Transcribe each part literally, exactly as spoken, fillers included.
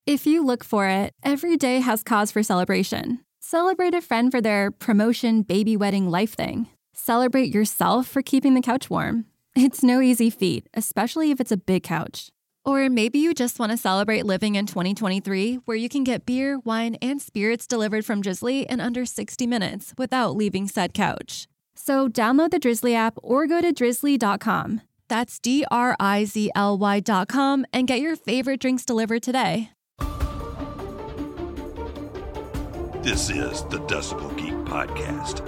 If you look for it, every day has cause for celebration. Celebrate a friend for their promotion, baby wedding, life thing. Celebrate yourself for keeping the couch warm. It's no easy feat, especially if it's a big couch. Or maybe you just want to celebrate living in twenty twenty-three, where you can get beer, wine, and spirits delivered from Drizzly in under sixty minutes without leaving said couch. So download the Drizzly app or go to drizzly dot com. That's D R I Z L Y dot com and get your favorite drinks delivered today. This is the Decibel Geek Podcast.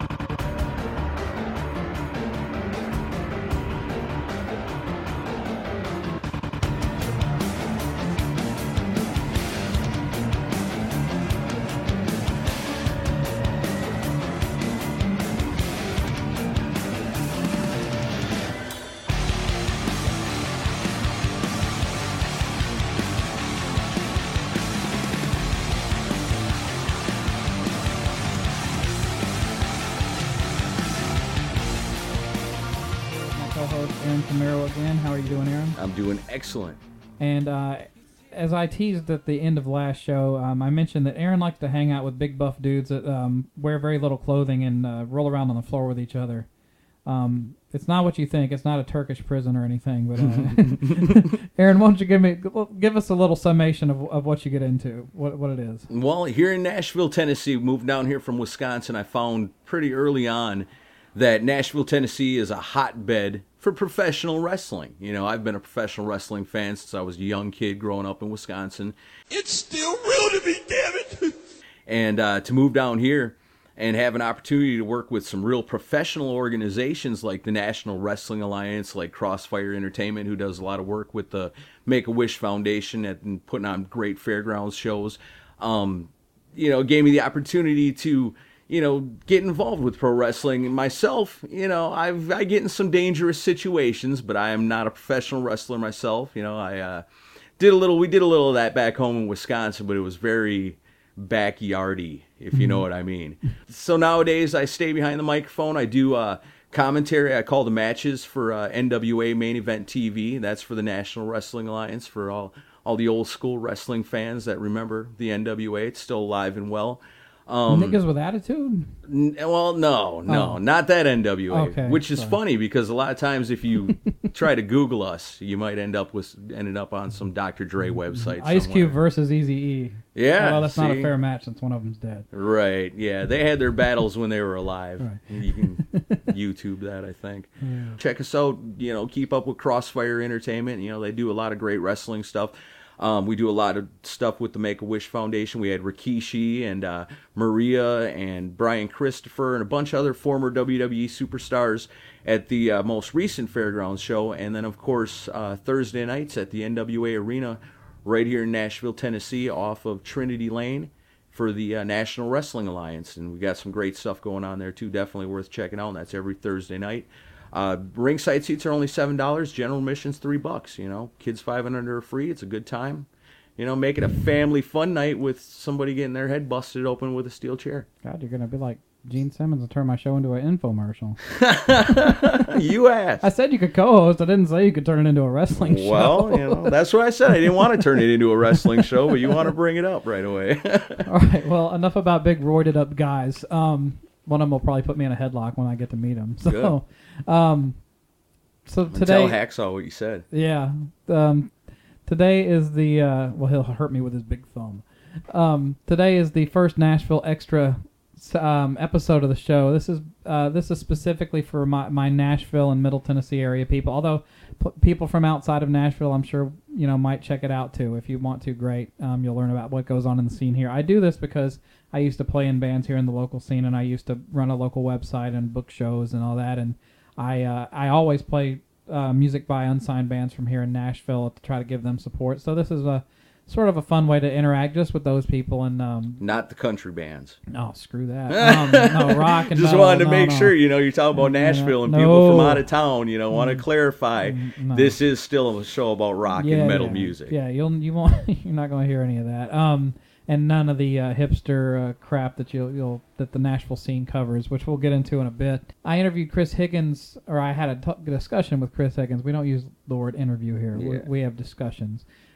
Aaron Camaro again. How are you doing, Aaron? I'm doing excellent. And uh, as I teased at the end of last show, um, I mentioned that Aaron likes to hang out with big buff dudes that um, wear very little clothing and uh, roll around on the floor with each other. Um, it's not what you think. It's not a Turkish prison or anything. But uh, Aaron, why don't you give me give us a little summation of, of what you get into, what what it is? Well, here in Nashville, Tennessee, moved down here from Wisconsin. I found pretty early on that Nashville, Tennessee is a hotbed for professional wrestling. You know, I've been a professional wrestling fan since I was a young kid growing up in Wisconsin. It's still real to me, damn it! And uh, to move down here and have an opportunity to work with some real professional organizations like the National Wrestling Alliance, like Crossfire Entertainment, who does a lot of work with the Make-A-Wish Foundation and putting on great fairgrounds shows, um, you know, gave me the opportunity to you know, get involved with pro wrestling. And myself, you know, I've, I get in some dangerous situations, but I am not a professional wrestler myself. You know, I uh, did a little, we did a little of that back home in Wisconsin, but it was very backyardy, if you know what I mean. So nowadays I stay behind the microphone. I do uh, commentary. I call the matches for uh, N W A Main Event T V. That's for the National Wrestling Alliance, for all, all the old school wrestling fans that remember the N W A. It's still alive and well. Um, Niggas with attitude? N- well, no, no, oh. not that N W A. Okay, which is sorry. funny because a lot of times if you try to Google us, you might end up with ended up on some Doctor Dre website. Ice somewhere. Cube versus Eazy-E. Yeah, well, that's see? not a fair match since one of them's dead. Right? Yeah, they had their battles when they were alive. Right. You can YouTube that, I think. Yeah. Check us out. You know, keep up with Crossfire Entertainment. You know, they do a lot of great wrestling stuff. Um, we do a lot of stuff with the Make-A-Wish Foundation. We had Rikishi and uh, Maria and Brian Christopher and a bunch of other former W W E superstars at the uh, most recent Fairgrounds show. And then, of course, uh, Thursday nights at the N W A Arena right here in Nashville, Tennessee, off of Trinity Lane for the uh, National Wrestling Alliance. And we got some great stuff going on there, too. Definitely worth checking out, and that's every Thursday night. Uh, ringside seats are only seven dollars. General admission's three bucks. You know, kids five and under are free. It's a good time. You know, make it a family fun night with somebody getting their head busted open with a steel chair. God, you're gonna be like Gene Simmons and turn my show into an infomercial. You asked. I said you could co-host. I didn't say you could turn it into a wrestling show. Well, you know, that's what I said. I didn't want to turn it into a wrestling show, but you want to bring it up right away. All right. Well, enough about big roided up guys. Um, one of them will probably put me in a headlock when I get to meet him. So. Good. Um, So today, tell Hacksaw what you said. Yeah. Um, today is the, uh, well, he'll hurt me with his big thumb. Um, today is the first Nashville Extra um, episode of the show. This is uh, this is specifically for my, my Nashville and Middle Tennessee area people. Although p- people from outside of Nashville, I'm sure, you know, might check it out too. If you want to, great. Um, you'll learn about what goes on in the scene here. I do this because I used to play in bands here in the local scene, and I used to run a local website and book shows and all that, and I uh, I always play uh, music by unsigned bands from here in Nashville to try to give them support. So this is a sort of a fun way to interact just with those people. And um, not the country bands. No, screw that. Um, no, rock and just metal, wanted to no, make no. sure, you know, you're talking about Nashville and no. people from out of town, you know, want to clarify no. this is still a show about rock yeah, and metal yeah. music. Yeah, you'll you won't you're not going to hear any of that. Um, and none of the uh, hipster uh, crap that you'll, you'll that the Nashville scene covers, which we'll get into in a bit. I interviewed Chris Higgins, or I had a t- discussion with Chris Higgins. We don't use the word interview here. Yeah. We, we have discussions.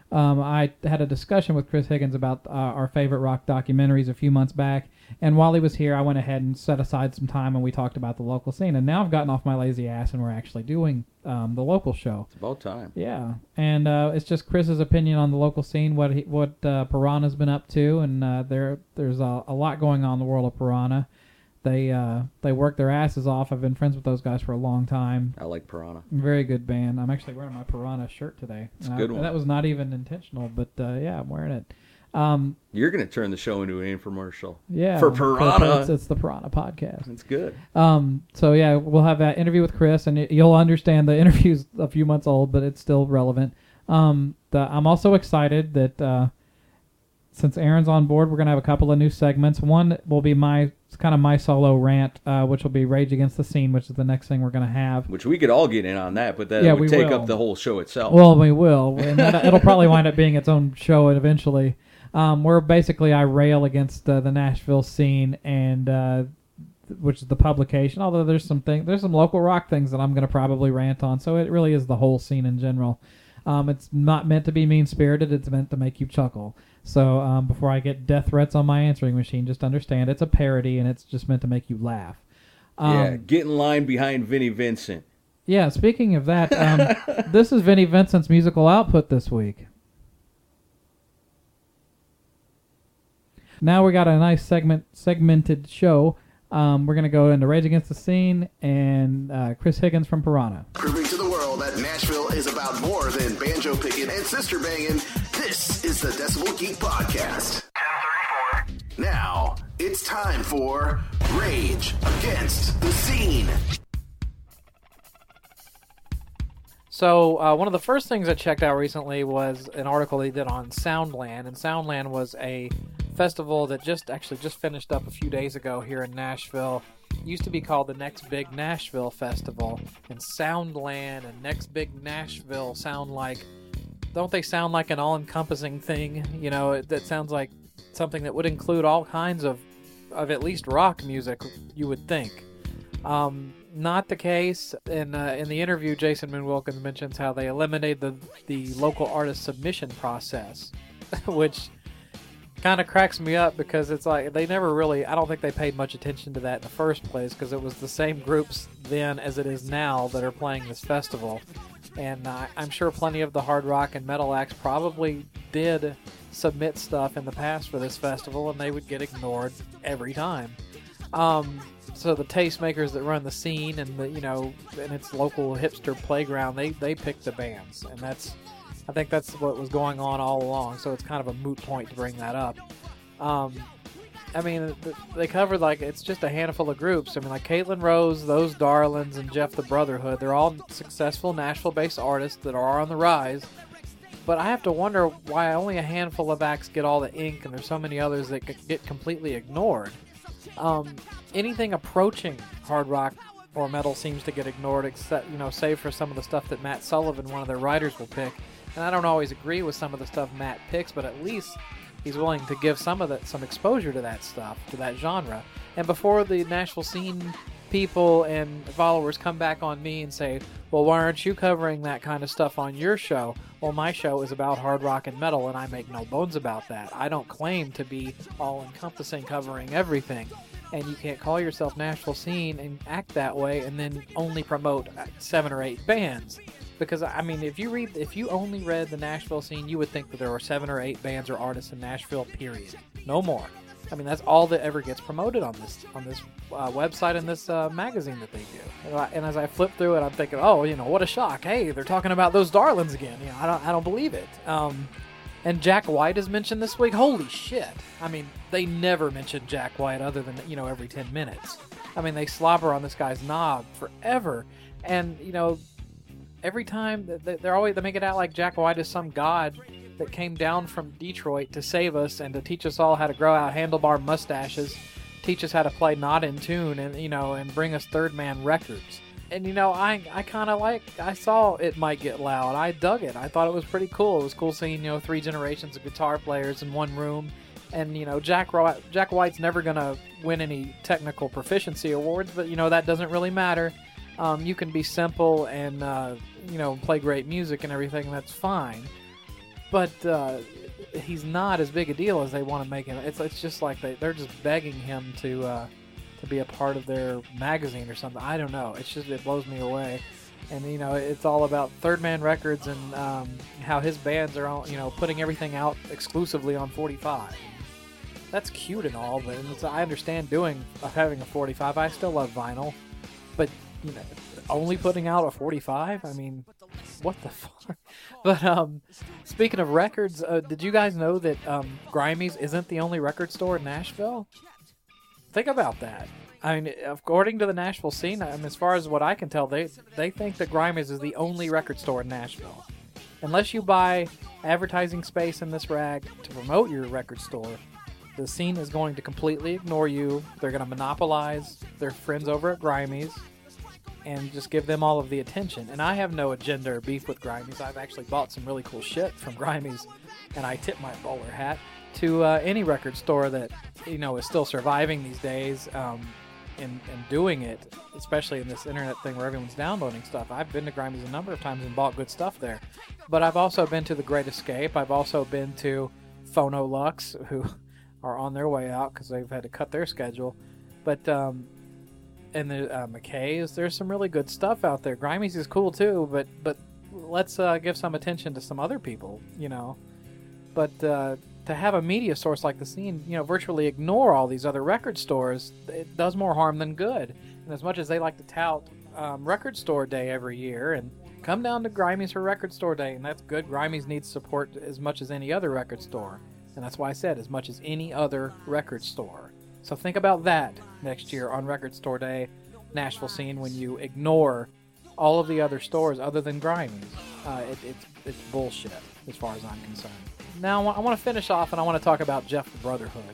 Um, I had a discussion with Chris Higgins about uh, our favorite rock documentaries a few months back, and while he was here, I went ahead and set aside some time and we talked about the local scene. And now I've gotten off my lazy ass and we're actually doing um, the local show. It's about time. Yeah, and uh, it's just Chris's opinion on the local scene, what he, what uh, Piranha's been up to, and uh, there there's a, a lot going on in the world of Piranha. They uh, they work their asses off. I've been friends with those guys for a long time. I like Piranha. Very good band. I'm actually wearing my Piranha shirt today. It's a good I, one. That was not even intentional, but uh, yeah, I'm wearing it. Um, You're going to turn the show into an infomercial. yeah, For Piranha. It's, it's the Piranha podcast. That's good. Um, so yeah, we'll have that interview with Chris, and y- you'll understand the interview's a few months old, but it's still relevant. Um, the, I'm also excited that uh, since Aaron's on board, we're gonna have a couple of new segments. One will be my kind of my solo rant, uh, which will be Rage Against the Scene, which is the next thing we're gonna have. Which we could all get in on that, but that Yeah, would we take will. up the whole show itself. Well, we will, and that, it'll probably wind up being its own show eventually. Um, where basically I rail against uh, the Nashville scene, and uh, which is the publication. Although there's some thing, there's some local rock things that I'm going to probably rant on. So it really is the whole scene in general. Um, it's not meant to be mean spirited. It's meant to make you chuckle. So um, before I get death threats on my answering machine, just understand it's a parody, and it's just meant to make you laugh. Um, yeah, get in line behind Vinnie Vincent. Yeah. Speaking of that, um, this is Vinnie Vincent's musical output this week. Now we got a nice segment, segmented show. Um, we're going to go into Rage Against the Scene and uh, Chris Higgins from Piranha. Proving to the world that Nashville is about more than banjo picking and sister banging, this is the Decibel Geek Podcast. ten thirty-four. Now, it's time for Rage Against the Scene. So uh, one of the first things I checked out recently was an article they did on Soundland, and Soundland was a festival that just actually just finished up a few days ago here in Nashville. It used to be called the Next Big Nashville Festival, and Soundland and Next Big Nashville sound like, don't they sound like an all-encompassing thing? You know, it, that sounds like something that would include all kinds of, of at least rock music, you would think. Um, not the case. In uh, in the interview, Jason Moon Wilkins mentions how they eliminated the the local artist submission process, which kind of cracks me up because it's like they never really, I don't think they paid much attention to that in the first place because it was the same groups then as it is now that are playing this festival. And uh, I'm sure plenty of the hard rock and metal acts probably did submit stuff in the past for this festival, and they would get ignored every time. Um, so the tastemakers that run the scene and the, you know, and its local hipster playground, they, they pick the bands, and that's, I think that's what was going on all along, so it's kind of a moot point to bring that up. Um, I mean, they covered, like, it's just a handful of groups. I mean, like, Caitlin Rose, Those Darlings, and Jeff the Brotherhood, they're all successful Nashville-based artists that are on the rise. But I have to wonder why only a handful of acts get all the ink, and there's so many others that get completely ignored. Um, anything approaching hard rock or metal seems to get ignored, except, you know, save for some of the stuff that Matt Sullivan, one of their writers, will pick. And I don't always agree with some of the stuff Matt picks, but at least he's willing to give some of that, some exposure to that stuff, to that genre. And before the Nashville scene people and followers come back on me and say, well, why aren't you covering that kind of stuff on your show? Well, my show is about hard rock and metal, and I make no bones about that. I don't claim to be all-encompassing, covering everything. And you can't call yourself Nashville Scene and act that way and then only promote seven or eight bands. Because, I mean, if you read, if you only read the Nashville Scene, you would think that there were seven or eight bands or artists in Nashville, period. No more. I mean, that's all that ever gets promoted on this on this uh, website and this uh, magazine that they do. And, I, and as I flip through it, I'm thinking, oh, you know, what a shock. Hey, they're talking about Those Darlings again. You know, I don't, I don't believe it. Um, and Jack White is mentioned this week. Holy shit. I mean, they never mention Jack White other than, you know, every ten minutes. I mean, they slobber on this guy's knob forever. And, you know, every time they're always, they make it out like Jack White is some god that came down from Detroit to save us and to teach us all how to grow out handlebar mustaches, teach us how to play not in tune, and, you know, and bring us third man records. And, you know, I I kind of like, I saw It Might Get Loud. I dug it. I thought it was pretty cool. It was cool seeing, you know, three generations of guitar players in one room. And, you know, Jack Jack White's never going to win any technical proficiency awards, but, you know, that doesn't really matter. Um, you can be simple and, uh, you know, play great music and everything, and that's fine. but uh, he's not as big a deal as they want to make him. It's it's just like they they're just begging him to uh, to be a part of their magazine or something. I don't know. It's just it blows me away. And you know, it's all about Third Man Records and um, how his bands are all, you know, putting everything out exclusively on forty-five. That's cute and all, but it's, I understand doing of having a forty-five. I still love vinyl, but you know, only putting out a forty-five. I mean, what the fuck? But um, speaking of records, uh, did you guys know that um, Grimey's isn't the only record store in Nashville? Think about that. I mean, according to the Nashville scene, I mean, as far as what I can tell, they they think that Grimey's is the only record store in Nashville. Unless you buy advertising space in this rag to promote your record store, the scene is going to completely ignore you. They're going to monopolize their friends over at Grimey's and just give them all of the attention. And I have no agenda or beef with Grimey's. I've actually bought some really cool shit from Grimey's, and I tip my bowler hat to uh, any record store that, you know, is still surviving these days. Um, And, and doing it, especially in this internet thing where everyone's downloading stuff. I've been to Grimey's a number of times and bought good stuff there. But I've also been to The Great Escape. I've also been to Phonolux, who are on their way out because they've had to cut their schedule. But, um, and the uh, McKay's, there's some really good stuff out there. Grimey's is cool too, but, but let's uh, give some attention to some other people, you know. But, uh, to have a media source like the scene, you know, virtually ignore all these other record stores, it does more harm than good. And as much as they like to tout um, Record Store Day every year and come down to Grimey's for Record Store Day, and that's good. Grimey's needs support as much as any other record store. And that's why I said as much as any other record store. So think about that next year on Record Store Day, Nashville scene, when you ignore all of the other stores other than Grimey's. Uh, it, it's, it's bullshit as far as I'm concerned. Now, I want to finish off, and I want to talk about Jeff the Brotherhood.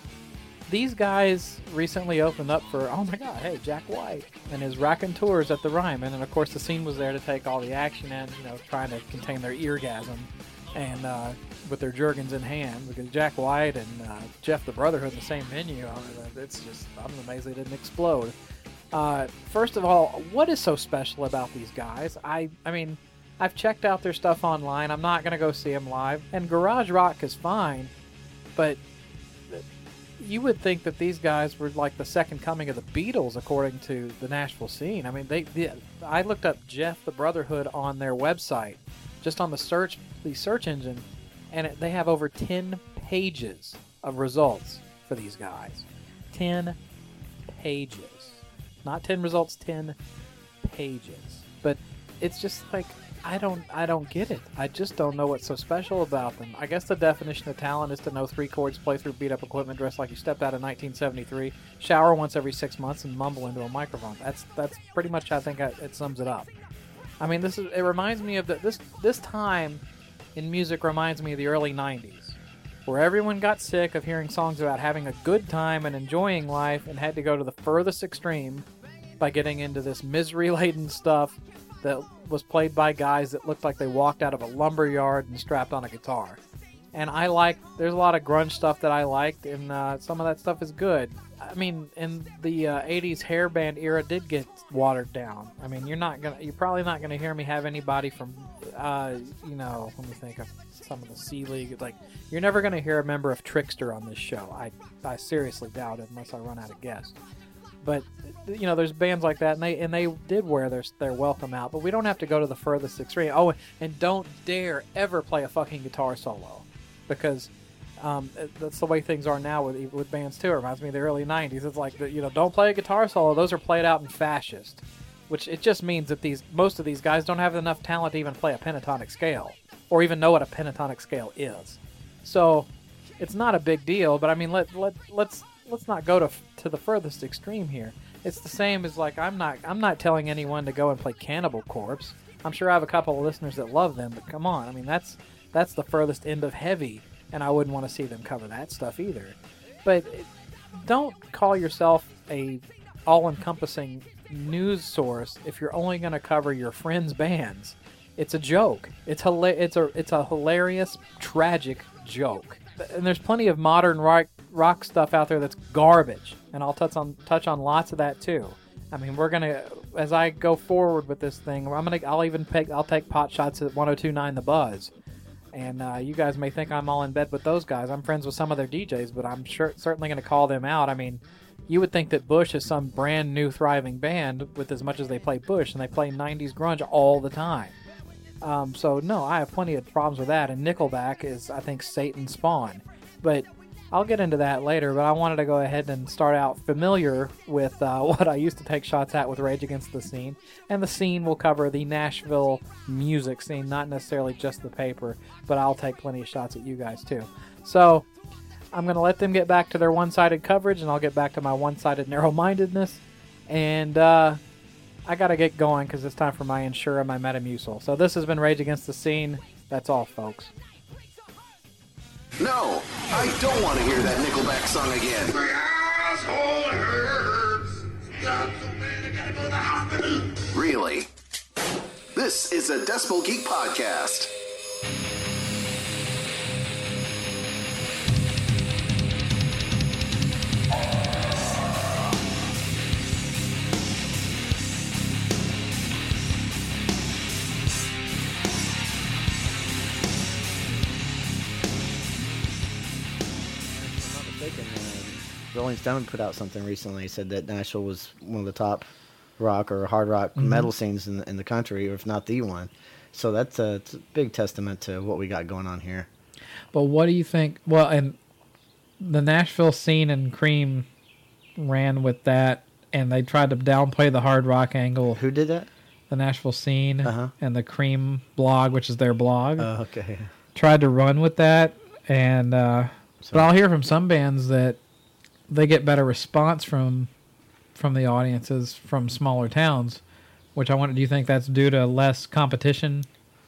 These guys recently opened up for, oh my god, hey, Jack White and his Raconteurs at the Ryman. And, of course, the scene was there to take all the action in, you know, trying to contain their eargasm and uh, with their Jergens in hand. Because Jack White and uh, Jeff the Brotherhood in the same venue, I mean, it's just, I'm amazed they didn't explode. Uh, first of all, what is so special about these guys? I, I mean... I've checked out their stuff online. I'm not going to go see them live. And garage rock is fine, but you would think that these guys were like the second coming of the Beatles, according to the Nashville scene. I mean, they. they I looked up Jeff the Brotherhood on their website, just on the search the search engine, and it, they have over ten pages of results for these guys. ten pages. Not ten results, ten pages. But it's just like... I don't I don't get it. I just don't know what's so special about them. I guess the definition of talent is to know three chords, play through beat-up equipment, dress like you stepped out of nineteen seventy-three, shower once every six months, and mumble into a microphone. That's that's pretty much I think it sums it up. I mean, this is it reminds me of the, this this time in music reminds me of the early nineties, where everyone got sick of hearing songs about having a good time and enjoying life and had to go to the furthest extreme by getting into this misery-laden stuff that was played by guys that looked like they walked out of a lumber yard and strapped on a guitar. And I like, there's a lot of grunge stuff that I liked, and uh, some of that stuff is good. I mean, in the uh, eighties hair band era did get watered down. I mean, you're not gonna, you're probably not gonna hear me have anybody from, uh, you know, let me think of some of the C League. Like, you're never gonna hear a member of Trickster on this show. I, I seriously doubt it unless I run out of guests. But, you know, there's bands like that, and they and they did wear their their welcome out. But we don't have to go to the furthest extreme. Oh, and don't dare ever play a fucking guitar solo, because um, that's the way things are now with with bands too. It reminds me of the early nineties. It's like, you know, don't play a guitar solo. Those are played out in fascist, which it just means that these most of these guys don't have enough talent to even play a pentatonic scale, or even know what a pentatonic scale is. So it's not a big deal. But I mean, let let let's. Let's not go to to the furthest extreme here. It's the same as, like, I'm not I'm not telling anyone to go and play Cannibal Corpse. I'm sure I have a couple of listeners that love them, but come on. I mean, that's that's the furthest end of heavy, and I wouldn't want to see them cover that stuff either. But don't call yourself a all-encompassing news source if you're only going to cover your friends' bands. It's a joke. It's hila- it's a it's a hilarious, tragic joke. And there's plenty of modern rock rock stuff out there that's garbage, and I'll touch on touch on lots of that too. I mean, we're gonna, as I go forward with this thing, I'm gonna I'll even pick I'll take pot shots at one oh two point nine The Buzz, And uh, you guys may think I'm all in bed with those guys. I'm friends with some of their D Js, but I'm sure certainly going to call them out. I mean, you would think that Bush is some brand new thriving band with as much as they play Bush, and they play nineties grunge all the time. Um, so, no, I have plenty of problems with that. And Nickelback is, I think, Satan's spawn. But I'll get into that later, but I wanted to go ahead and start out familiar with uh, what I used to take shots at with Rage Against the Scene. And the scene will cover the Nashville music scene, not necessarily just the paper, but I'll take plenty of shots at you guys too. So I'm going to let them get back to their one-sided coverage, and I'll get back to my one-sided narrow-mindedness. And uh, I got to get going because it's time for my Ensure and my Metamucil. So this has been Rage Against the Scene. That's all, folks. No, I don't want to hear that Nickelback song again. My asshole hurts. Got so bad I gotta go to the hospital. Really? This is a Decibel Geek podcast. Rolling Stone put out something recently, said that Nashville was one of the top rock or hard rock Mm-hmm. metal scenes in, in the country, or if not the one. So that's a, it's a big testament to what we got going on here. But what do you think? Well, and the Nashville scene and Cream ran with that, and they tried to downplay the hard rock angle. Who did that? The Nashville scene Uh-huh. and the Cream blog, which is their blog, Oh, okay. tried to run with that. And uh, but I'll hear from some bands that they get better response from from the audiences from smaller towns. Which I wonder, do you think that's due to less competition?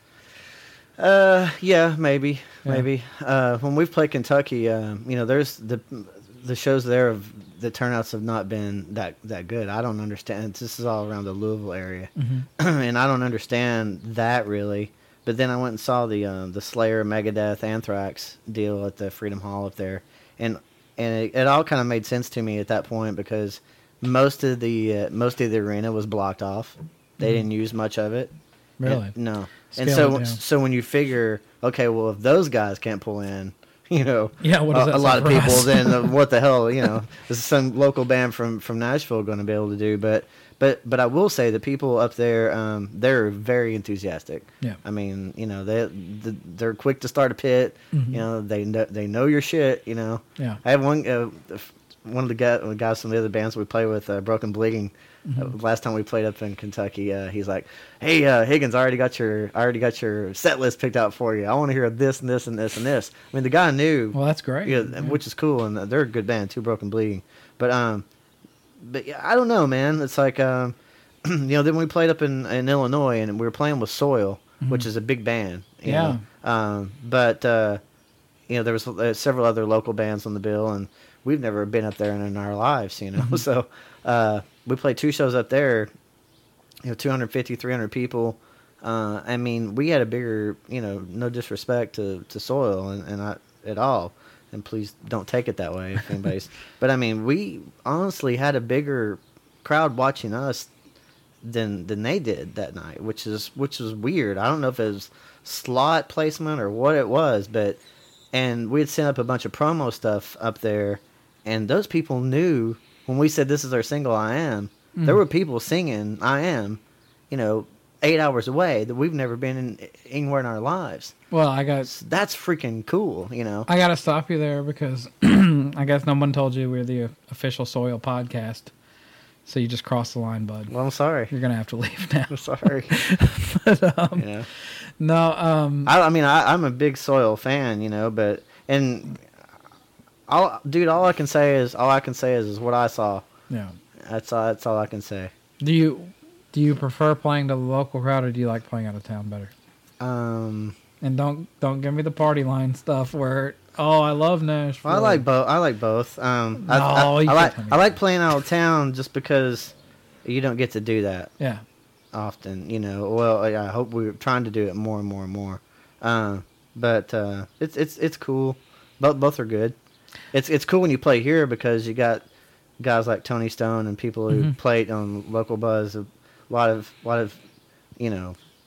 Uh, yeah, maybe, Yeah. maybe. Uh, when we've played Kentucky, uh, you know, there's the the shows there of the turnouts have not been that that good. I don't understand. This is all around the Louisville area, and I don't understand that really. But then I went and saw the um, the Slayer, Megadeth, Anthrax deal at the Freedom Hall up there, and and it, it all kind of made sense to me at that point because most of the uh, most of the arena was blocked off. They didn't use much of it. Really? And- no. Scale and so it down. so when you figure, okay, well, if those guys can't pull in, you know, Yeah, what does a, that a say lot of for people, us? then uh, what the hell, you know, is some local band from, from Nashville going to be able to do? But but but I will say the people up there, um, they're very enthusiastic. Yeah. I mean, you know, they the, they're quick to start a pit. Mhm. You know, they know, they know your shit. You know. Yeah. I have one uh, one of the guys, the guys from the other bands we play with, uh, Broken Bleeding. Uh, last time we played up in Kentucky, uh, he's like, "Hey, uh, Higgins, I already got your, I already got your set list picked out for you. I want to hear this and this and this and this." I mean, the guy knew, Well, that's great. yeah, Yeah. which is cool, and they're a good band too, Broken Bleeding. But um, but yeah, I don't know, man. It's like um, you know, then we played up in, in Illinois, and we were playing with Soil, which is a big band. you Yeah. know. Um, but uh, you know, there was uh, several other local bands on the bill, and we've never been up there in, in our lives, you know. So uh, we played two shows up there, you know, two hundred fifty, three hundred people. Uh, I mean, we had a bigger, you know, no disrespect to, to Soil and, and I, at all. And please don't take it that way if anybody's. But I mean, we honestly had a bigger crowd watching us than than they did that night, which is which is weird. I don't know if it was slot placement or what it was, but and we had sent up a bunch of promo stuff up there, and those people knew when we said this is our single, I Am. Mm. There were people singing I Am, you know, eight hours away that we've never been in, anywhere in our lives. Well, I got That's freaking cool, you know. I got to stop you there because I guess no one told you we're the official Soil podcast. So you just crossed the line, bud. Well, I'm sorry. You're gonna have to leave now. I'm sorry. But, um, you know. no, um, I, I mean, I, I'm a big Soil fan, you know, but and all, dude, all I can say is all I can say is, is what I saw. yeah. That's all. That's all I can say. Do you do you prefer playing to the local crowd or do you like playing out of town better? Um, And don't don't give me the party line stuff where oh I love Nashville. I like both. I like both. Um, I, No, I, you I can't like tell me I like that. playing out of town just because you don't get to do that Yeah. often. You know. Well, I I hope we're trying to do it more and more and more. Uh, but uh, it's it's it's cool. Both both are good. It's it's cool when you play here because you got guys like Tony Stone and people who Mhm. played on Local Buzz. A lot of lot of you know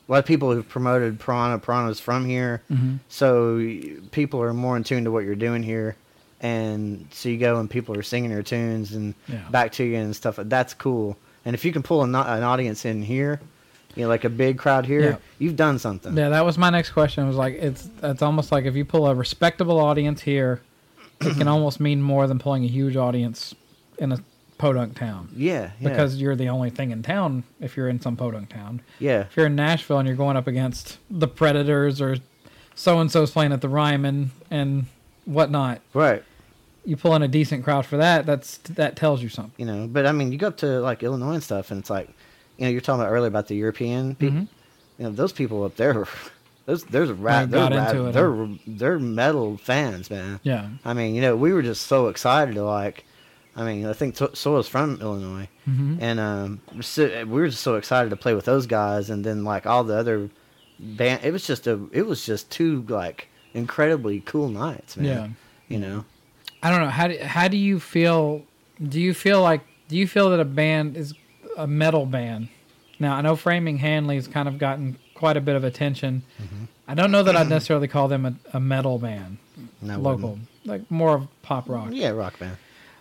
a lot of people who've promoted Piranha. Piranha's from here, Mhm. so y- people are more in tune to what you're doing here, and so you go and people are singing your tunes and Yeah. back to you and stuff. That's cool. And if you can pull an, an audience in here, you know, like a big crowd here, Yeah. you've done something. Yeah, that was my next question. Was like it's it's almost like if you pull a respectable audience here, it can almost mean more than pulling a huge audience in a podunk town. Yeah, yeah. Because you're the only thing in town if you're in some podunk town. yeah, If you're in Nashville and you're going up against the Predators or so and so's playing at the Ryman and whatnot, right. you pull in a decent crowd for that. That's that tells you something. You know, but I mean, you go up to like Illinois and stuff, and it's like, you know, you're talking about earlier about the European people. Mhm. You know, those people up there, those there's a They rap, they're got rap, into it, they're they're metal fans, man. Yeah. I mean, you know, we were just so excited to like. I mean, I think so, so was from Illinois, Mhm. and um, we're so, we were just so excited to play with those guys, and then like all the other band. It was just a, it was just two like incredibly cool nights, man. Yeah. You know. I don't know. How do, how do you feel? Do you feel like, do you feel that a band is a metal band? Now, I know Framing Hanley's kind of gotten quite a bit of attention. Mm-hmm. I don't know that I'd necessarily call them a, a metal band, No, local, like more of pop rock. Yeah, rock band.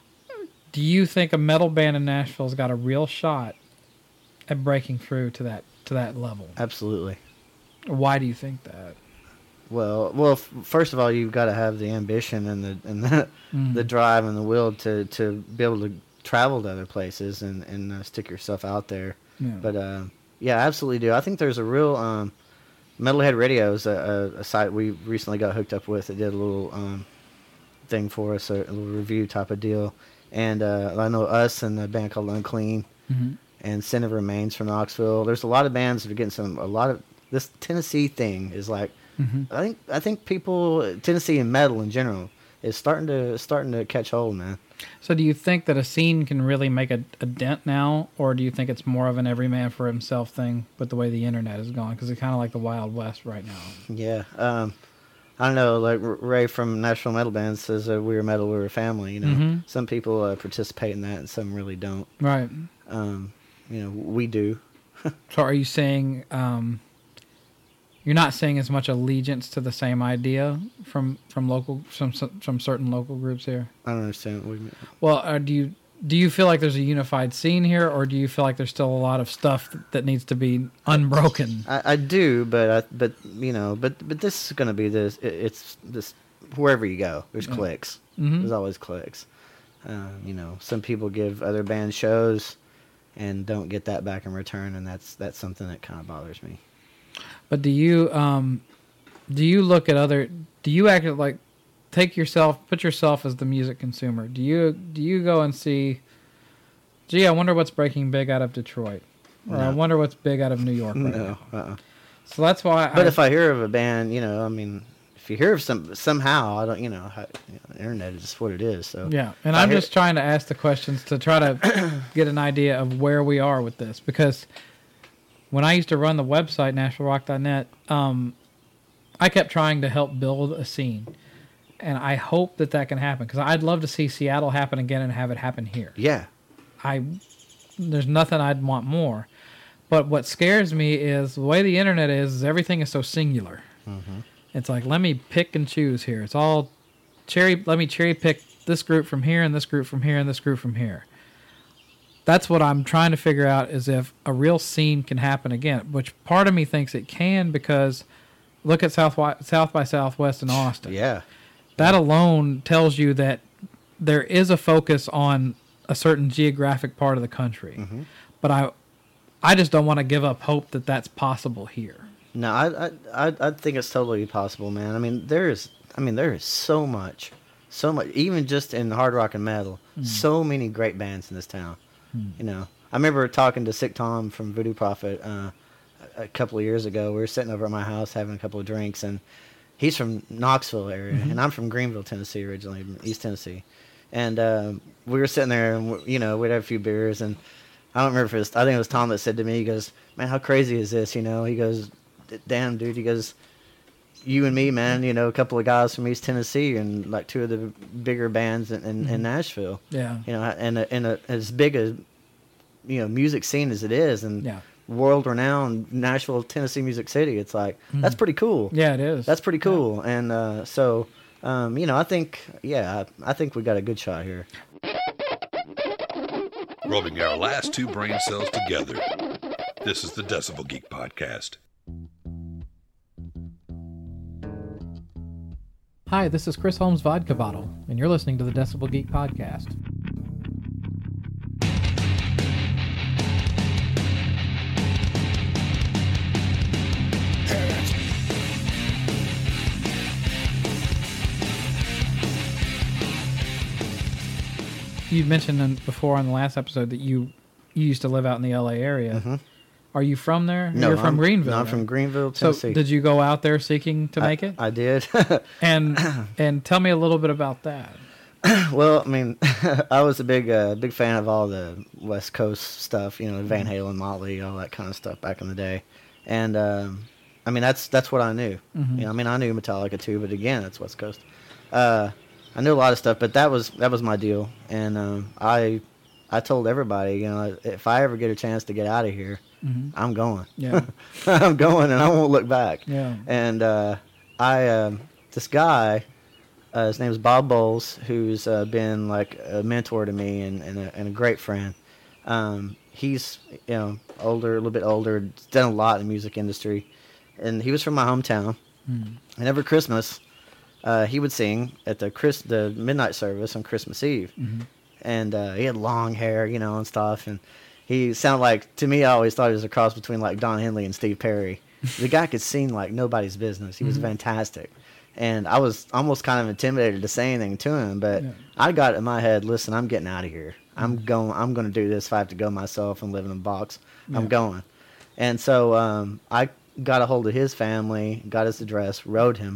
Do you think a metal band in Nashville's got a real shot at breaking through to that to that level? Absolutely. Why do you think that? Well, well. F- first of all, you've got to have the ambition and the and the, Mhm. the drive and the will to, to be able to travel to other places and and uh, stick yourself out there. Yeah. But uh, yeah, I absolutely do. I think there's a real um, Metalhead Radio is a, a, a site we recently got hooked up with. It did a little um, thing for us, a, a little review type of deal. And uh, I know us and a band called Unclean Mhm. and Sin of Remains from Knoxville. There's a lot of bands that are getting some. A lot of this Tennessee thing is like. Mhm. I think I think people Tennessee and metal in general is starting to starting to catch hold, man. So do you think that a scene can really make a, a dent now, or do you think it's more of an every man for himself thing with the way the internet is going? Because it's kind of like the Wild West right now. Yeah, um, I don't know. Like R- Ray from Nashville Metal Band says, uh, "We were metal, we were family." You know, Mhm. some people uh, participate in that, and some really don't. Right. Um, you know, we do. So are you saying um, you're not saying as much allegiance to the same idea from from local from from certain local groups here? I don't understand what you mean. Well, uh, do you do you feel like there's a unified scene here, or do you feel like there's still a lot of stuff that, that needs to be unbroken? I, I do, but I, but you know, but but this is going to be this. It, it's this wherever you go, there's Yeah. clicks. Mhm. There's always clicks. Uh, you know, some people give other bands shows and don't get that back in return, and that's that's something that kind of bothers me. But do you um, do you look at other? Do you act like take yourself, put yourself as the music consumer? Do you do you go and see? Gee, I wonder what's breaking big out of Detroit, or I No. wonder what's big out of New York right No, now. uh-uh. So that's why. But I, if I hear of a band, you know, I mean, if you hear of some somehow, I don't, you know, how, you know the internet is what it is. So yeah, and if I I'm hear- just trying to ask the questions to try to get an idea of where we are with this, because when I used to run the website nashville rock dot net, um, I kept trying to help build a scene, and I hope that that can happen, because I'd love to see Seattle happen again and have it happen here. Yeah, I there's nothing I'd want more, but what scares me is the way the internet is. is everything is so singular. Mhm. It's like, let me pick and choose here. It's all cherry. Let me cherry pick this group from here and this group from here and this group from here. That's what I'm trying to figure out, is if a real scene can happen again, which part of me thinks it can, because look at South by, South by Southwest in Austin. yeah, That alone tells you that there is a focus on a certain geographic part of the country. Mm-hmm. But I I just don't want to give up hope that that's possible here. no, I, I I I think it's totally possible, man. I mean, there is, I mean, there is so much, so much, even just in hard rock and metal, so many great bands in this town. You know, I remember talking to Sick Tom from Voodoo Prophet uh, a a couple of years ago. We were sitting over at my house having a couple of drinks, and he's from Knoxville area, and I'm from Greenville, Tennessee, originally, East Tennessee. And um, we were sitting there, and you know, we'd have a few beers, and I don't remember if it was, I think it was Tom that said to me, he goes, "Man, how crazy is this?" You know, he goes, "Damn, dude," he goes, "You and me, man, you know, a couple of guys from East Tennessee, and like two of the bigger bands in, in, in Nashville." Yeah. You know, and a, and a, as big a, you know, music scene as it is, and Yeah. world-renowned Nashville, Tennessee Music City. It's like, Mm. that's pretty cool. Yeah, it is. That's pretty cool. And uh, so, um, you know, I think, yeah, I, I think we got a good shot here. Rubbing our last two brain cells together. This is the Decibel Geek Podcast. Hi, this is Chris Holmes Vodka Bottle, and you're listening to the Decibel Geek Podcast. You mentioned in- before on the last episode that you you used to live out in the L A area. Mm-hmm. Are you from there? No, You're from I'm, Greenville. No, I'm then. from Greenville, So Tennessee. did you go out there seeking to I- make it? I did. and and tell me a little bit about that. Well, I mean, I was a big, uh, big fan of all the West Coast stuff. You know, Van Halen, Motley, all that kind of stuff back in the day. And um, I mean, that's that's what I knew. Mhm. You know, I mean, I knew Metallica too, but again, it's West Coast. Uh, I knew a lot of stuff, but that was that was my deal. And um, I I told everybody, you know, if I ever get a chance to get out of here, Mhm. I'm going. Yeah. I'm going, and I won't look back. Yeah. And uh, I, um, this guy, uh, his name is Bob Bowles, who's uh, been like a mentor to me and, and, a, and a great friend. Um, he's, you know, older, a little bit older, done a lot in the music industry, and he was from my hometown. Mm. And every Christmas, uh, he would sing at the Chris, the midnight service on Christmas Eve. Mhm. And uh, he had long hair, you know, and stuff, and he sounded like, to me, I always thought he was a cross between like Don Henley and Steve Perry. The guy could sing like nobody's business. He was Mhm. fantastic. And I was almost kind of intimidated to say anything to him, but Yeah. I got it in my head, listen, I'm getting out of here. I'm going, I'm going to do this if I have to go myself and live in a box. I'm Yeah. going. And so um, I got a hold of his family, got his address, wrote him,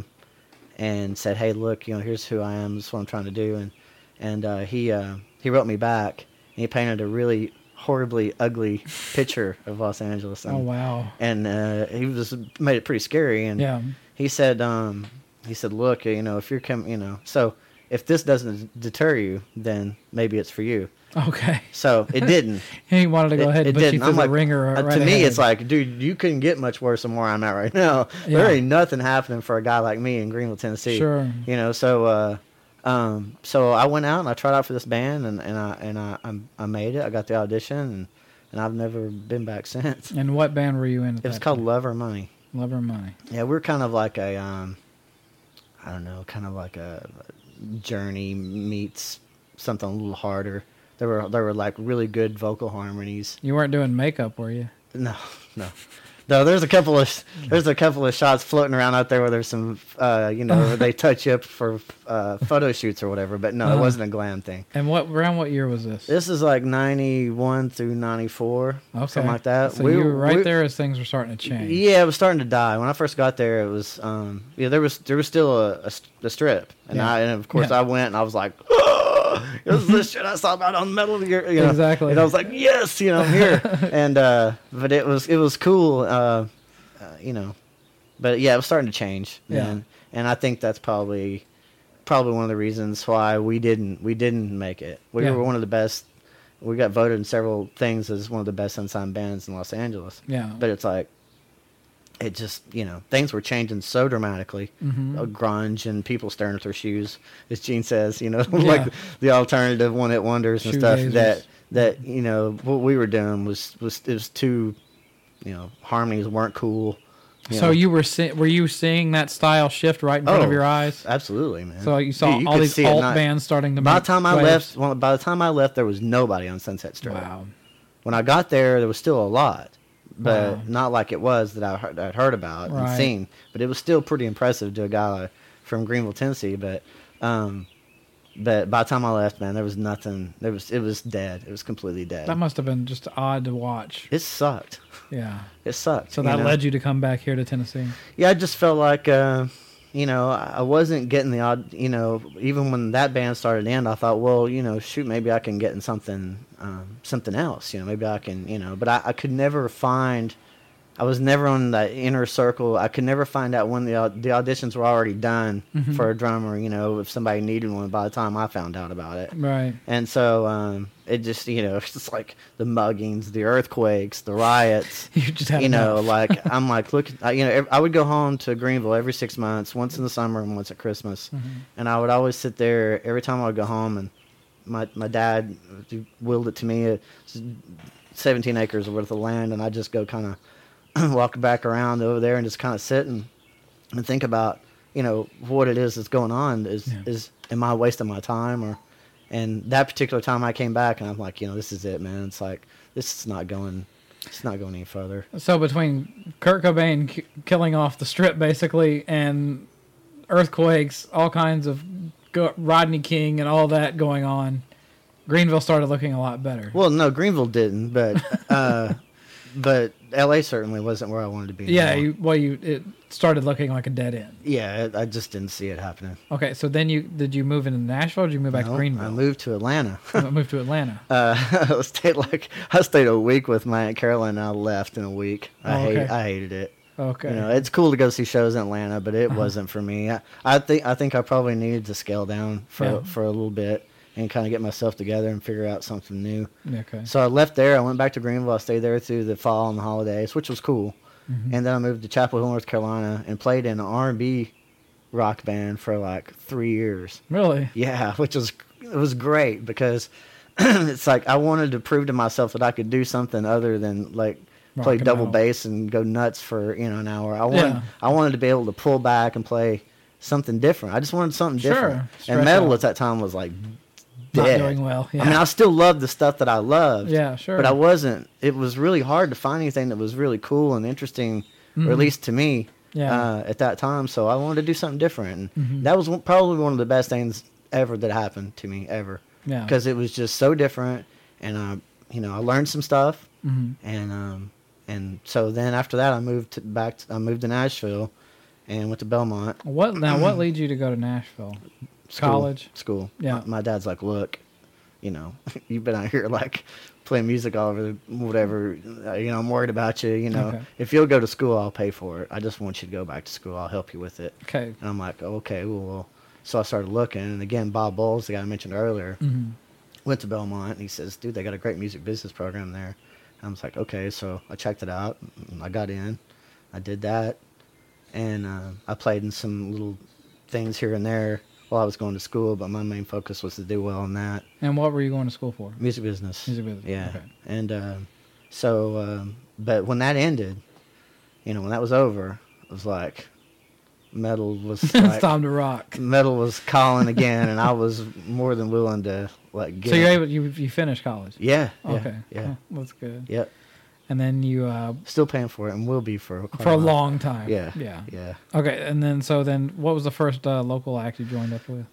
and said, hey, look, you know, here's who I am. This is what I'm trying to do. And, and uh, he, uh, he wrote me back, and he painted a really horribly ugly picture of Los Angeles. And, Oh wow. And uh, he was made it pretty scary. And Yeah. he said, um, he said, look, you know, if you're coming, you know, so if this doesn't deter you, then maybe it's for you. Okay. So it didn't. He wanted to go It- ahead it and put you didn't. through I'm the like, ringer. uh, right to me, ahead. it's like, dude, you couldn't get much worse than where I'm at right now. Yeah. There ain't nothing happening for a guy like me in Greenville, Tennessee. Sure. You know, so uh, um, so I went out and I tried out for this band, and, and I and I I'm- I made it. I got the audition, and, and I've never been back since. And what band were you in? At It was that called time? Love or Money. Love or Money. Yeah, we're kind of like a, um, I don't know, kind of like a Journey meets something a little harder. There were there were like really good vocal harmonies. You weren't doing makeup, were you? No, no, no. There's a couple of there's a couple of shots floating around out there where there's some, uh, you know, where they touch you up for uh, photo shoots or whatever. But no, it Uh-huh. wasn't a glam thing. And what around what year was this? This is like ninety-one through ninety-four, Okay. something like that. So We- you were right we- there as things were starting to change. Yeah, it was starting to die. When I first got there, it was um, yeah, there was there was still a, a, a strip, and Yeah. I and of course Yeah. I went and I was like, oh, this is the shit I saw about on Metal Gear, you know? Exactly. And I was like, yes, you know, I'm here, and uh, but it was it was cool, uh, uh, you know, but yeah, it was starting to change, Yeah. and and I think that's probably probably one of the reasons why we didn't we didn't make it. We Yeah. were one of the best. We got voted in several things as one of the best unsigned bands in Los Angeles. Yeah. But it's like, it just, you know, things were changing so dramatically. Mhm. Uh, grunge and people staring at their shoes, as Gene says, you know, Yeah. like the alternative one hit wonders and stuff. Shoegazers. That that you know what we were doing was was it was too, you know, harmonies weren't cool. you So know. you were see- were you seeing that style shift right in front of Oh, your eyes? Absolutely, man. So you saw Dude, you all could these see it alt not- bands starting to By make the time I waves. left, well, by the time I left, there was nobody on Sunset Strip. Wow. When I got there, there was still a lot, but Wow. not like it was that I heard, I'd heard about Right. and seen. But it was still pretty impressive to a guy from Greenville, Tennessee. But, um, but by the time I left, man, there was nothing. There was it was dead. It was completely dead. That must have been just odd to watch. It sucked. Yeah. It sucked. So you that know? led you to come back here to Tennessee. Yeah, I just felt like, uh, you know, I I wasn't getting the odd, you know, even when that band started to end, I thought, well, you know, shoot, maybe I can get in something, um, something else, you know, maybe I can, you know, but I, I could never find I was never on that inner circle. I could never find out when the the auditions were already done Mhm. for a drummer. You know, if somebody needed one by the time I found out about it. Right. And so um, it just, you know, it's just like the muggings, the earthquakes, the riots. You just had you know, enough. like I'm like, look, I, you know, ev- I would go home to Greenville every six months, once in the summer and once at Christmas, Mhm. and I would always sit there every time I would go home, and my my dad willed it to me, uh, seventeen acres worth of land, and I just go kind of walk back around over there and just kind of sit and and think about, you know, what it is that's going on. Is Yeah. is am I wasting my time? Or and that particular time I came back and I'm like, you know, this is it, man. It's like this is not going, it's not going any further. So between Kurt Cobain k- killing off the strip basically and earthquakes, all kinds of go- Rodney King and all that going on, Greenville started looking a lot better. Well, no, Greenville didn't, but uh, but L A certainly wasn't where I wanted to be. Yeah, anymore. you, well, you it started looking like a dead end. yeah, I I just didn't see it happening. Okay, so then you did you move into Nashville or did you move back No, to Greenville? I moved to Atlanta. I moved to Atlanta. Uh, I stayed like I stayed a week with my Aunt Caroline, and I left in a week. I Oh, hate okay. I hated it. Okay. You know, it's cool to go see shows in Atlanta, but it Uh-huh. wasn't for me. I, I think I think I probably needed to scale down for Yeah. for a little bit and kind of get myself together and figure out something new. Okay. So I left there. I went back to Greenville. I stayed there through the fall and the holidays, which was cool. Mhm. And then I moved to Chapel Hill, North Carolina, and played in an R and B rock band for like three years. Really? Yeah, which was it was great because it's like I wanted to prove to myself that I could do something other than like play Rock and double roll. bass and go nuts for you know an hour. I wanted Yeah. I wanted to be able to pull back and play something different. I just wanted something Sure, different. stretch And metal out. at that time was like Not dead. doing well. Yeah. I mean, I still loved the stuff that I loved. Yeah, sure. But I wasn't. It was really hard to find anything that was really cool and interesting, or Mhm. at least to me, Yeah. uh, at that time. So I wanted to do something different, and Mhm. that was one, probably one of the best things ever that happened to me ever. Yeah. Because it was just so different, and I, you know, I learned some stuff, Mhm. and um, and so then after that, I moved to, back. To, I moved to Nashville, and went to Belmont. What now? What leads you to go to Nashville? School, College. School. Yeah. My, my dad's like, look, you know, you've been out here like playing music all over the, whatever. uh, You know, I'm worried about you. You know, Okay. if you'll go to school, I'll pay for it. I just want you to go back to school. I'll help you with it. Okay. And I'm like, okay, well, well. So I started looking, and again, Bob Bowles, the guy I mentioned earlier, Mhm. went to Belmont, and he says, dude, they got a great music business program there. And I was like, okay, so I checked it out. And I got in. I did that. And uh, I played in some little things here and there while I was going to school, but my main focus was to do well in that. And what were you going to school for? Music business. Music business, Yeah. okay. And um, so, um, but when that ended, you know, when that was over, it was like metal was It's like, time to rock. metal was calling again, and I was more than willing to like get. So you're able you you finished college. Yeah. yeah Okay. Yeah. Oh, that's good. Yep. And then you uh, Still paying for it, and will be for quite for a while. long time. Yeah. Yeah. Yeah. Okay. And then so then what was the first uh, local act you joined up with?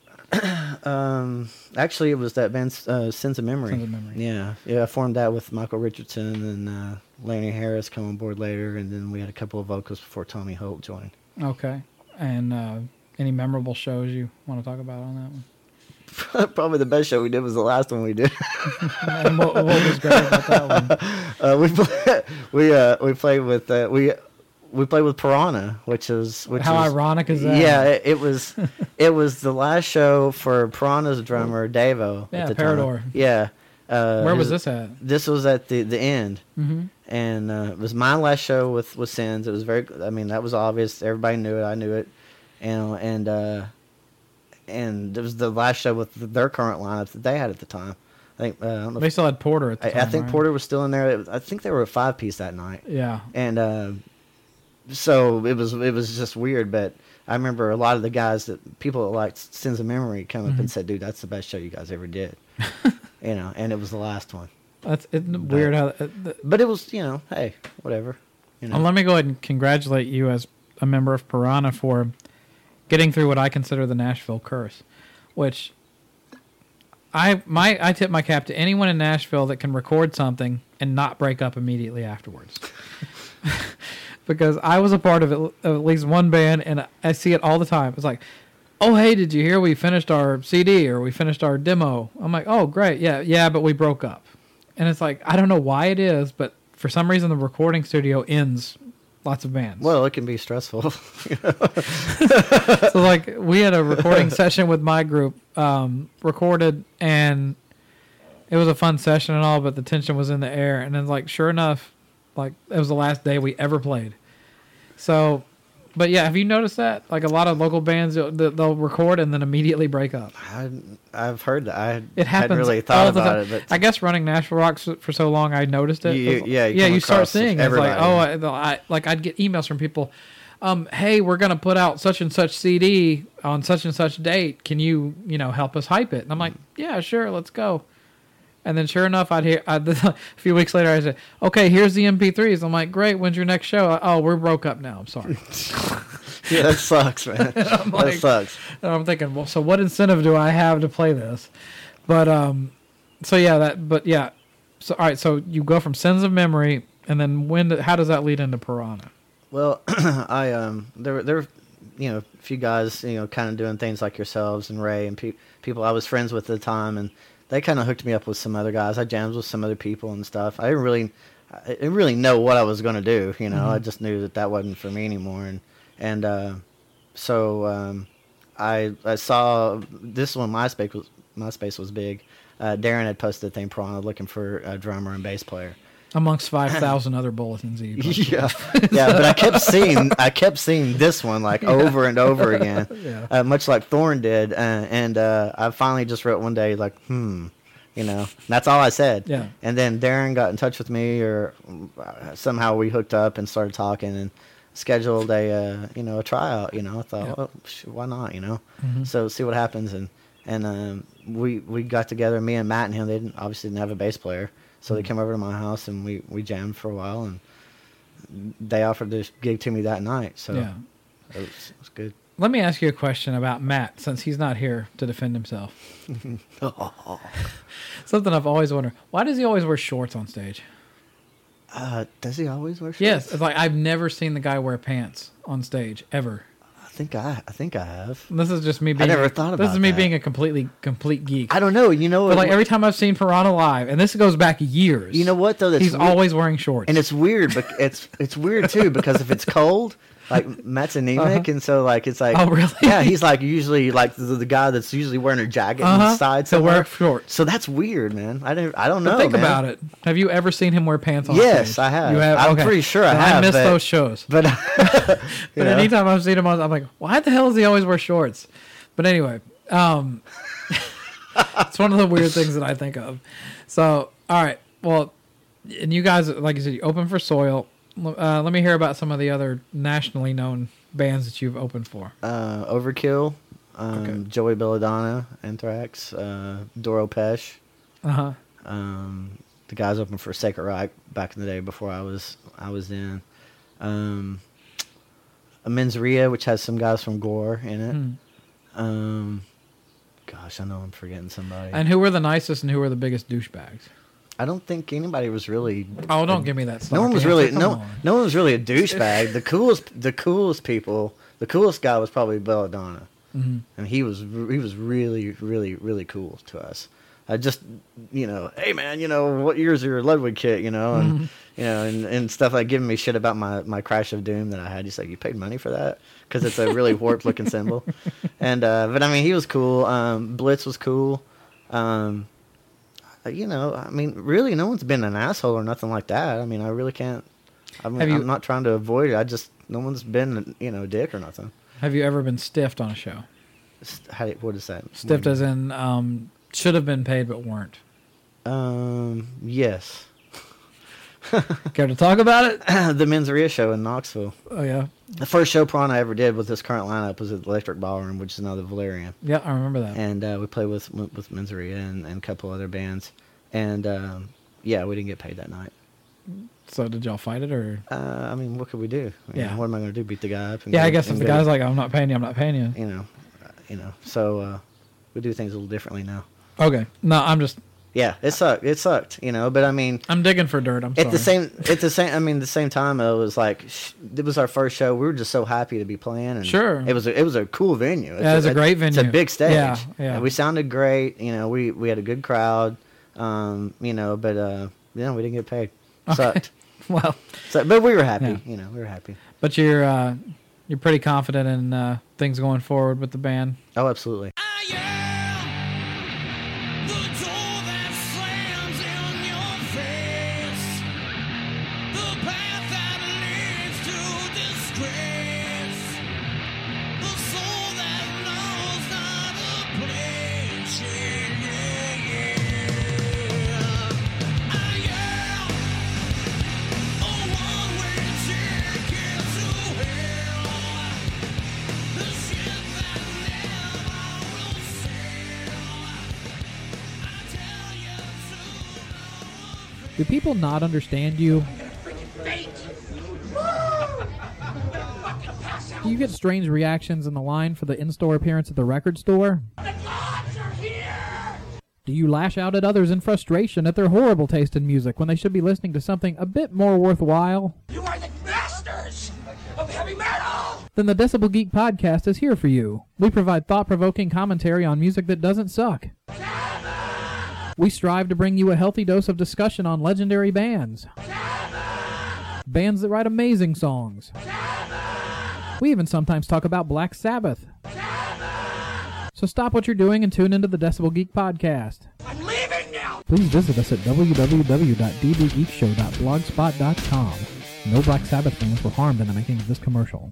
Um, actually, it was that band, uh, Sins of Memory. Sins of Memory. Yeah, yeah. I formed that with Michael Richardson and uh, Laney Harris come on board later, and then we had a couple of vocals before Tommy Holt joined. Okay. And uh, any memorable shows you want to talk about on that one? Probably the best show we did was the last one we did. And what, what was great about that one? uh, we play, we uh, we played with uh, we we played with Piranha, which is which How is, ironic is that? Yeah, it, it was it was the last show for Piranha's drummer Davo. Yeah, at the Parador. Time. Yeah. Uh, Where was his- this at? This was at the the end. Mhm. And uh, it was my last show with, with Sins. It was very, I mean, that was obvious. Everybody knew it. I knew it. And, and, uh, and it was the last show with their current lineup that they had at the time. I think, uh, I don't know They if- still had Porter at the I, time. I think right? Porter was still in there. It was- I think they were a five piece that night. Yeah. And, uh, so it was, it was just weird, but I remember a lot of the guys that people that liked Sins of Memory come up Mhm. and said, dude, that's the best show you guys ever did. You know, and it was the last one. That's it's weird how. Uh, the, But it was, you know, hey, whatever. You know. Well, let me go ahead and congratulate you as a member of Piranha for getting through what I consider the Nashville curse, which I my I tip my cap to anyone in Nashville that can record something and not break up immediately afterwards. Because I was a part of, it, of at least one band, and I see it all the time. It's like, oh, hey, did you hear we finished our C D or we finished our demo? I'm like, oh, great, yeah, yeah, but we broke up. And it's like, I don't know why it is, but for some reason the recording studio ends lots of bands. Well, it can be stressful. So like we had a recording session with my group, um, recorded, and it was a fun session and all, but the tension was in the air. And then like sure enough, like it was the last day we ever played. So, but yeah, have you noticed that? Like a lot of local bands, they'll, they'll record and then immediately break up. I, I've heard that. I It happens. hadn't really all thought the about time. it, but I guess running Nashville Rocks for so long, I noticed it. You- It's- yeah, you yeah. come You start across seeing it's like, everybody. oh, I, I like I'd get emails from people. Um, hey, we're gonna put out such and such C D on such and such date. Can you, you know, help us hype it? And I'm like, yeah, sure, let's go. And then sure enough, I'd hear I'd, a few weeks later, I said, okay, here's the M P threes. I'm like, great. When's your next show? Oh, we're broke up now. I'm sorry. yeah, that sucks, man. I'm that like- sucks. And I'm thinking, well, so what incentive do I have to play this? But um, so yeah, that. But yeah, so all right. So you go from Sins of Memory, and then when? do- How does that lead into Piranha? Well, I um, there were there were, you know, a few guys, you know, kind of doing things like yourselves and Ray and pe- people I was friends with at the time, and they kind of hooked me up with some other guys. I jammed with some other people and stuff. I didn't really, I didn't really know what I was going to do. You know, Mm-hmm. I just knew that that wasn't for me anymore, and and uh, so um, I I saw this one. MySpace was MySpace was big. Uh, Darren had posted a thing, Piranha, looking for a drummer and bass player. Amongst five thousand other bulletins that you posted. Yeah, yeah, but I kept seeing, I kept seeing this one like over and over again, Yeah. uh, much like Thorn did, uh, and uh, I finally just wrote one day like, hmm, you know, and that's all I said. Yeah. And then Darren got in touch with me, or uh, somehow we hooked up and started talking and scheduled a, uh, you know, a tryout. You know, I thought, Yeah. well, sh- why not? You know, Mhm. so see what happens, and and um, we we got together, me and Matt and him. They didn't obviously didn't have a bass player. So they came over to my house and we, we jammed for a while, and they offered this gig to me that night. So Yeah. it, was, it was good. Let me ask you a question about Matt, since he's not here to defend himself. Something I've always wondered: why does he always wear shorts on stage? Uh, does he always wear shorts? Yes, it's like I've never seen the guy wear pants on stage ever. I think I I think I have. This is just me being. never a- thought This about is me that. being a completely complete geek. I don't know. You know, But like every time I've seen Piranha live, and this goes back years. you know what though? That's he's weird. always wearing shorts. and it's weird. But it's it's weird too because if it's cold, like Matt's anemic, Uh-huh. and so like it's like Oh, really? Yeah, he's like usually like the, the guy that's usually wearing a jacket Uh-huh. inside. So wear somewhere. shorts. So that's weird, man. I don't I don't But know. think man. about it. Have you ever seen him wear pants on Yes, stage? I have. You have. I'm Okay. pretty sure I Then have, I missed but- those shows. But But you know. anytime I've seen him on, I'm like, why the hell does he always wear shorts? But anyway, um, it's one of the weird things that I think of. So, all right, well, and you guys, like you said, you open for Soil. Uh, let me hear about some of the other nationally known bands that you've opened for. uh, Overkill, um, Okay. Joey Belladonna, Anthrax, uh, Doro Pesh. Uh huh. Um, the guys opened for Sacred Reich back in the day before I was I was in. Um, a Men's-Ria, which has some guys from Gore in it. Hmm. Um, gosh, I know I'm forgetting somebody. And who were the nicest and who were the biggest douchebags? I don't think anybody was really. Oh, don't give me that. No one was stock really answer. no Come on. no one was really a douchebag. the coolest the coolest people the coolest guy was probably Belladonna, Mhm. and he was he was really really really cool to us. I just you know, hey man, you know what year's your Ludwig kit, you know, and Mm-hmm. you know, and, and stuff like giving me shit about my, my Crash of Doom that I had. He's like, you paid money for that because it's a really warped looking symbol, and uh, but I mean he was cool. Um, Blitz was cool. Um, you know, I mean, really, no one's been an asshole or nothing like that. I mean, I really can't. I mean, Have you- I'm not trying to avoid it. I just no one's been, you know, a dick or nothing. Have you ever been stiffed on a show? How, what is that? Stiffed as in um, should have been paid but weren't. Um, yes. Care to talk about it? The Men's-Ria show in Knoxville. Oh yeah, The first show Piranha I ever did with this current lineup was at the Electric Ballroom, which is now the Valerian. yeah, I remember that. And uh, we played with with Men's-Ria and, and a couple other bands. And um, yeah, we didn't get paid that night. So did y'all fight it or? Uh, I mean, what could we do? I mean, Yeah. What am I going to do? Beat the guy up? And Yeah, go- I guess if and the go- guy's like, I'm not paying you, I'm not paying you. you know, uh, you know. So uh, we do things a little differently now. Okay, no, I'm just, Yeah, it sucked. It sucked, you know. But I mean, I'm digging for dirt. I'm sorry. at the same, at the same, I mean, the same time, though, it was like sh- it was our first show. We were just so happy to be playing. And Sure. it was a, it was a cool venue. Yeah, it was a great venue. It's a big stage. Yeah, yeah. And we sounded great. You know, we we had a good crowd. Um, you know, but uh, yeah, we didn't get paid. Okay. Sucked. Well, so, but we were happy. Yeah. You know, we were happy. But you're uh, you're pretty confident in uh, things going forward with the band. Oh, absolutely. Do people not understand you? Do you get strange reactions in the line for the in-store appearance at the record store? Do you lash out at others in frustration at their horrible taste in music when they should be listening to something a bit more worthwhile? You are the masters of heavy metal! Then the Decibel Geek podcast is here for you. We provide thought-provoking commentary on music that doesn't suck. We strive to bring you a healthy dose of discussion on legendary bands. Bands that write amazing songs. We even sometimes talk about Black Sabbath. So stop what you're doing and tune into the Decibel Geek podcast. I'm leaving now! Please visit us at w w w dot d b geek show dot blogspot dot com. No Black Sabbath fans were harmed in the making of this commercial.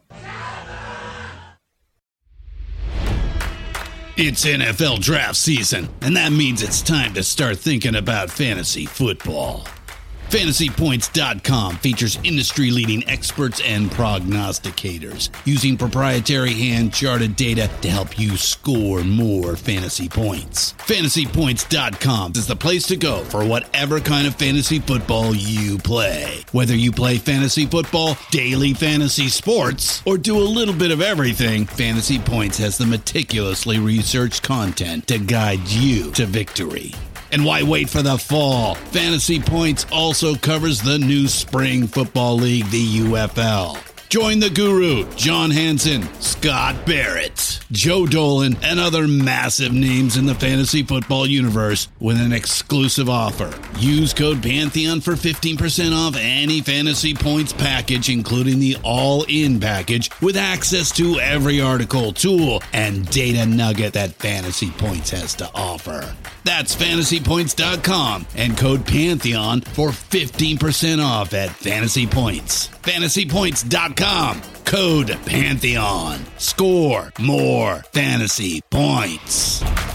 It's N F L draft season, and that means it's time to start thinking about fantasy football. Fantasy Points dot com features industry-leading experts and prognosticators using proprietary hand-charted data to help you score more fantasy points. Fantasy Points dot com is the place to go for whatever kind of fantasy football you play. Whether you play fantasy football, daily fantasy sports, or do a little bit of everything, Fantasy Points has the meticulously researched content to guide you to victory. And why wait for the fall? Fantasy Points also covers the new spring football league, the U F L. Join the guru, John Hansen, Scott Barrett, Joe Dolan, and other massive names in the fantasy football universe with an exclusive offer. Use code Pantheon for fifteen percent off any Fantasy Points package, including the all-in package, with access to every article, tool, and data nugget that Fantasy Points has to offer. That's Fantasy Points dot com and code Pantheon for fifteen percent off at Fantasy Points. Fantasy Points dot com, code Pantheon. Score more fantasy points.